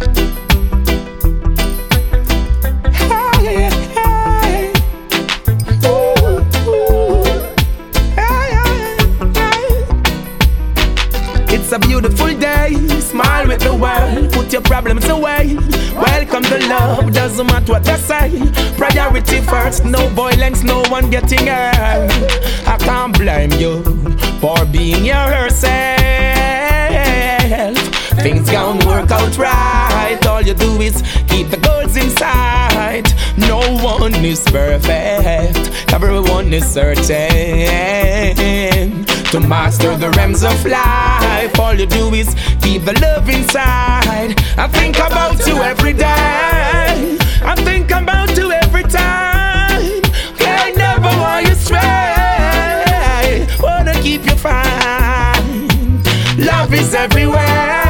Hey, hey. Ooh, ooh. Hey, hey, hey. It's a beautiful day. Smile with the world. Put your problems away. Welcome to love. Doesn't matter what they say. Priority first. No violence. No one getting hurt. I can't blame you for being yourself. Things gon' work out right. All you do is keep the goals inside. No one is perfect. Everyone is searching to master the realms of life. All you do is keep the love inside. I think about you every day. I think about you every time. I never want you stray. Wanna keep you fine. Love is everywhere.